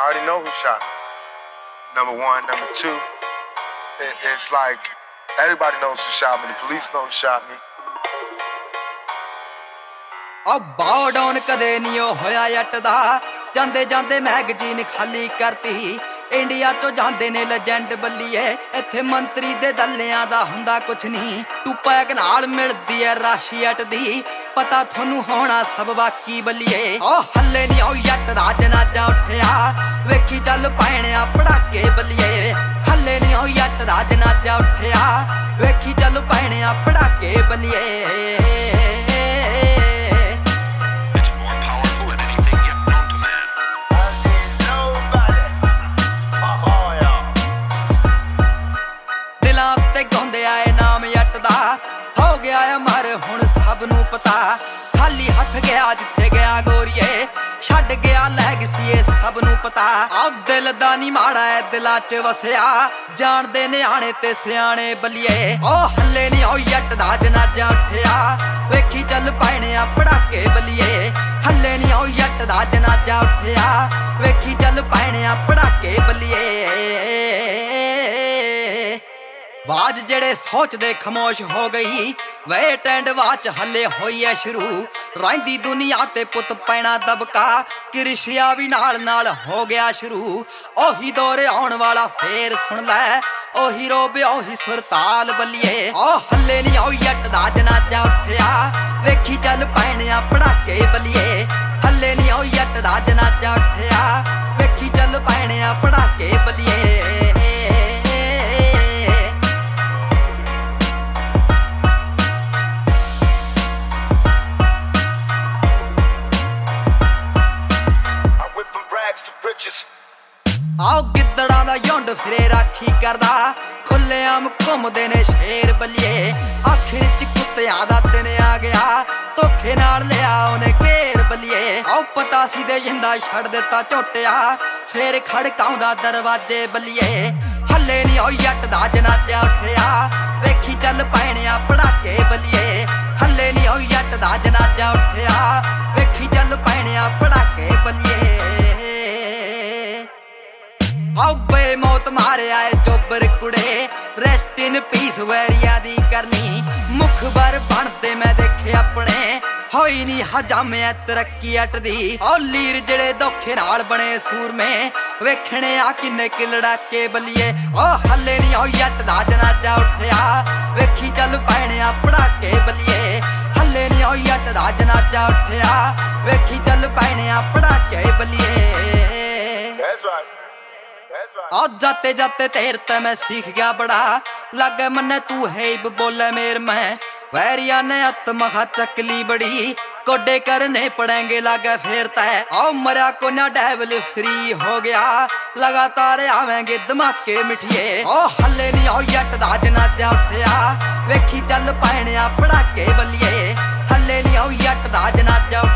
I already know who shot me. Number one. Number two, it's like everybody knows who shot me. The police know who shot me. Bow down ਕਦੇ ਨਹੀਂ ਉਹ ਹੋਇਆ ਜੱਟ ਦਾ ਜਾਂਦੇ ਜਾਂਦੇ magazine ਖਾਲੀ ਕਰਤੀ ਇੰਡੀਆ ਚੋਂ ਜਾਂਦੇ ਨੇ ਲੈਜੈਂਡ ਬੱਲੀਏ ਇੱਥੇ ਮੰਤਰੀ ਦੇ ਦੱਲਿਆਂ ਦਾ ਹੁੰਦਾ ਕੁਛ ਨਹੀਂ ਤੂੰ ਪੈਕ ਨਾਲ ਮਿਲਦੀ ਐ ਰਾਸ਼ੀਅਟ ਦੀ ਪਤਾ ਤੁਹਾਨੂੰ ਹੋਣਾ ਸਭ ਬਾਕੀ ਬੱਲੀਏ ਉਹ ਹੱਲੇ ਨਹੀਂ ਉਹ ਜੱਟ ਦਾ ਜਨਾਜ਼ਾ ਉੱਠਿਆ ਵੇਖੀ ਚੱਲ ਪੈਣਿਆ ਪੜਾਕੇ ਬੱਲੀਏ ਹੱਲੇ ਨਹੀਂ ਉਹ ਜੱਟ ਦਾ ਜਨਾਜ਼ਾ ਉੱਠਿਆ ਵੇਖੀ ਚੱਲ ਪੈਣਿਆ ਪੜਾਕੇ ਬੱਲੀਏ ਮਰ ਹੁਣ ਸਭ ਨੂੰ ਪਤਾ ਖਾਲੀ ਹੱਥ ਗਿਆ ਜਿੱਥੇ ਗਿਆ ਗੋਰੀਏ ਛੱਡ ਗਿਆ ਲੈਗਸੀ ਇਹ ਸਭ ਨੂੰ ਪਤਾ ਆ ਦਿਲ ਦਾ ਨੀ ਮਾੜਾ ਐ ਦਿਲਾਂ 'ਚ ਵਸਿਆ ਜਾਣਦੇ ਨਿਆਣੇ ਤੇ ਸਿਆਣੇ ਬੱਲੀਏ ਉਹ ਹੱਲੇ ਨੀ ਉਹ ਜੱਟ ਦਾ ਜਨਾਜ਼ਾ ਉੱਠਿਆ ਵੇਖੀ ਚੱਲ ਪੈਣਿਆ ਪੜਾਕੇ ਬੱਲੀਏ ਹੱਲੇ ਨੀ ਉਹ ਜੱਟ ਦਾ ਜਨਾਜ਼ਾ ਉੱਠਿਆ ਵੇਖੀ ਚੱਲ ਪੈਣਿਆ ਪੜਾਕੇ ਬੱਲੀਏ ਆਵਾਜ਼ ਜਿਹੜੇ ਸੋਚਦੇ ਖਮੋਸ਼ ਹੋ ਗਈ ਵੇਟ ਐਂਡ ਵਾਚ ਹੱਲੇ ਹੋਈ ਐ ਸ਼ੁਰੂ ਰਹਿੰਦੀ ਦੁਨੀਆ ਤੇ ਪੁੱਤ ਪੈਣਾ ਦਬਕਾ ਕਿਰਸ਼ਿਆ ਵੀ ਨਾਲ ਹੋ ਗਿਆ ਸ਼ੁਰੂ ਉਹੀ ਦੌਰ ਆਉਣ ਵਾਲਾ ਫੇਰ ਸੁਣ ਲੈ ਉਹੀ ਰੋਬਿਆ ਉਹੀ ਸੁਰਤਾਲ ਬੱਲੀਏ ਉਹ ਹੱਲੇ ਨੀ ਉਹ ਜੱਟ ਦਾ ਜਨਾਜ਼ਾ ਉੱਠਿਆ ਵੇਖੀ ਚੱਲ ਪੈਣਿਆ ਪੜਾਕੇ ਬੱਲੀਏ ਹੱਲੇ ਨੀ ਉਹ ਜੱਟ ਦਾ ਜਨਾਜ਼ਾ ਉੱਠਿਆ ਵੇਖੀ ਚੱਲ ਪੈਣਿਆ ਪੜਾਕੇ ਬੱਲੀਏ ਆਓ ਗਿੱਦੜਾਂ ਦਾ ਝੁੰਡ ਫਿਰੇ ਰਾਖੀ ਕਰਦਾ ਖੁੱਲ੍ਹੇਆਮ ਘੁੰਮਦੇ ਨੇ ਸ਼ੇਰ ਬੱਲੀਏ ਆਖਿਰ ਚ ਕੁੱਤਿਆਂ ਦਾ ਦਿਨ ਆ ਗਿਆ ਧੋਖੇ ਨਾਲ ਲਿਆ ਉਹਨੇ ਘੇਰ ਬੱਲੀਏ ਆਓ ਪਤਾ ਸੀ ਦੇ ਜਿੰਦਾ ਛੱਡ ਦਿੱਤਾ ਝੋਟਿਆ ਫੇਰ ਖੜਕਾਉਂਦਾ ਦਰਵਾਜ਼ੇ ਬੱਲੀਏ ਹੱਲੇ ਨੀ ਉਹ ਜੱਟ ਦਾ ਜਨਾਜ਼ਾ ਉੱਠਿਆ ਵੇਖੀ ਚੱਲ ਪੈਣਿਆ ਪੜਾਕੇ ਬੱਲੀਏ ਹੱਲੇ ਨੀ ਉਹ ਜੱਟ ਦਾ ਜਨਾਜ਼ਾ ਉੱਠਿਆ ਵੇਖੀ ਚੱਲ ਪੈਣਿਆ ਪੜਾਕੇ ਬੱਲੀਏ ਆਓ ਬੇਮੌਤ ਮਾਰਿਆ ਏ ਚੋਬਰ ਕੁੜੇ ਰੈਸਟ ਇਨ ਪੀਸ ਵੈਰੀਆ ਦੀ ਕਰਨੀ ਮੁਖਬਰ ਬਣਦੇ ਮੈਂ ਦੇਖੇ ਆਪਣੇ ਹੋਈ ਨੀ ਹਜਾਮਿਆ ਤਰੱਕੀ ਅੱਟ ਦੀ ਓ ਲੀਰ ਜਿਹੜੇ ਧੋਖੇ ਨਾਲ ਬਣੇ ਸੂਰਮੇ ਵੇਖਣੇ ਆ ਕਿੰਨੇ ਲੜਾਕੇ ਬੱਲੀਏ ਓ ਹੱਲੇ ਨੀ ਉਹ ਜੱਟ ਦਾ ਜਨਾਜ਼ਾ ਉੱਠਿਆ ਵੇਖੀ ਚੱਲ ਪੈਣਿਆ ਪੜਾਕੇ ਬੱਲੀਏ ਹੱਲੇ ਨੀ ਉਹ ਜੱਟ ਦਾ ਜਨਾਜ਼ਾ ਉੱਠਿਆ ਵੇਖੀ ਚੱਲ ਪੈਣਿਆ ਪੜਾਕੇ ਬੱਲੀਏ ਆ ਜਾਤੇ ਜਾਤੇ ਤੇਰ ਤੇ ਮੈਂ सीख गया बड़ा लागे मन्ने तू है बोले मेर मैं वैरिया ने आत्मा चकली बड़ी कोडे करने पड़ेंगे लागे फिर तय आओ मरा को ना डेवल फ्री हो गया लगातार आवेंगे धमाके मिठिए ओ हल्ले नी आओ जट दा जनाज़ा उठिया वेखी चल पैणिया पड़ाके बल्लिए हल्ले नी आओ जट दा जनाज़ा